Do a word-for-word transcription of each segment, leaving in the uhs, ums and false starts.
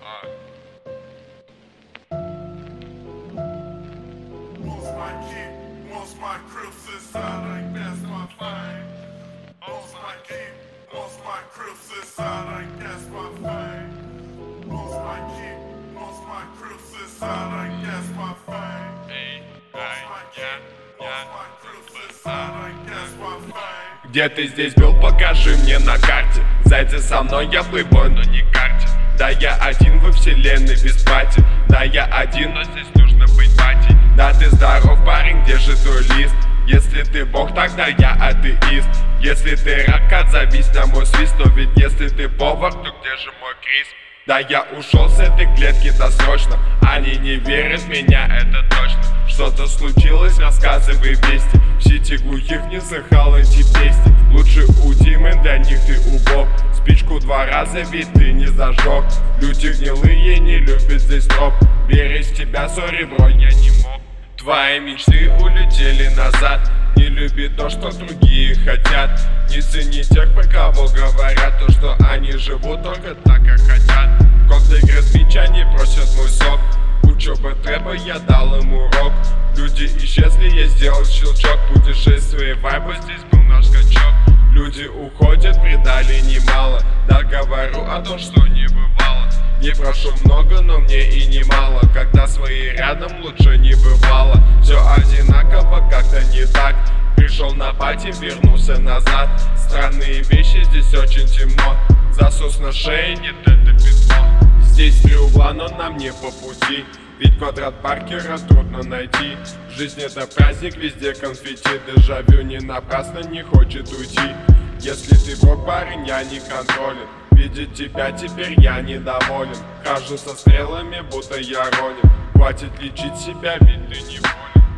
Где ты здесь был, покажи мне на карте. Зайди со мной, я плейбой, но не карте. Да я один во вселенной без пати. Да я один, но здесь нужно быть пати. Да ты здоров, парень, где же твой лист? Если ты бог, тогда я атеист. Если ты рак, отзовись на мой свист. Но ведь если ты повар, то где же мой Крис? Да я ушел с этой клетки досрочно. Они не верят в меня, это точно. Что-то случилось, рассказывай вести. В сети глухих не слыхал эти песни. Лучше у Димы, для них ты убог. Спичку два раза, ведь ты не зажег. Люди гнилые не любят здесь троп. Беречь тебя, сори, бро, я не мог. Твои мечты улетели назад. Не люби то, что другие хотят. Не цени тех, про кого говорят то, что они живут только так, как хотят. Когда игры мяча не просят мой сок. Учеба трэпа, я дал им урок. Люди исчезли, я сделал щелчок. Путешествие вайба, здесь был наш скачок. Люди уходят, предали немало. Да говорю о том, что не бывало. Не прошу много, но мне и немало. Когда свои рядом, лучше не бывало. Все одинаково, как-то не так. Пришел на пати, вернулся назад. Странные вещи, здесь очень темно. Засос на шее, нет, это пятно. Здесь три угла, но нам не по пути. Ведь квадрат Паркера трудно найти. Жизнь это праздник, везде конфетти. Дежавю не напрасно не хочет уйти. Если ты бог, парень, я не контролен. Видеть тебя теперь я недоволен. Хожу со стрелами, будто я ронин. Хватит лечить себя, ведь ты не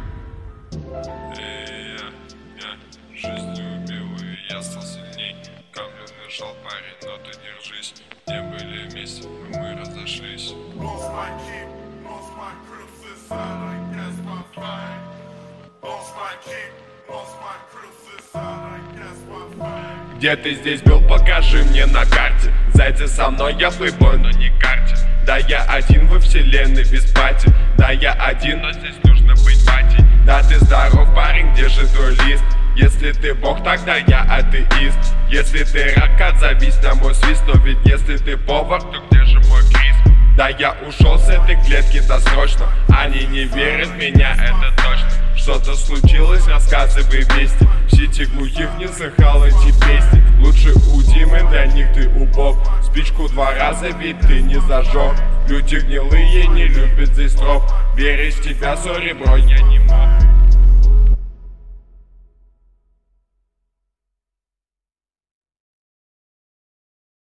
болен. Эй, я, я жизнь любил, и я стал сильней. Камнем лежал парень, но ты держись. Не были вместе, но мы разошлись. Где ты здесь был, покажи мне на карте. Зайди со мной, я плейбой, но не карте. Да я один во вселенной без пати. Да я один, но здесь нужно быть пати. Да ты здоров, парень, где же твой лист? Если ты бог, тогда я атеист. Если ты рак, отзовись на мой свист. Но ведь если ты повар, то где же мой Крис? Да я ушел с этой клетки досрочно. Они не верят в меня, это точно. Что-то случилось, рассказывай вести. В сети глухих не слыхал эти песни. Лучше у Димы, для них ты убог. Спичку два раза, ведь ты не зажег. Люди гнилые не любят здесь троп. Беречь тебя, сори, бро, я не мог.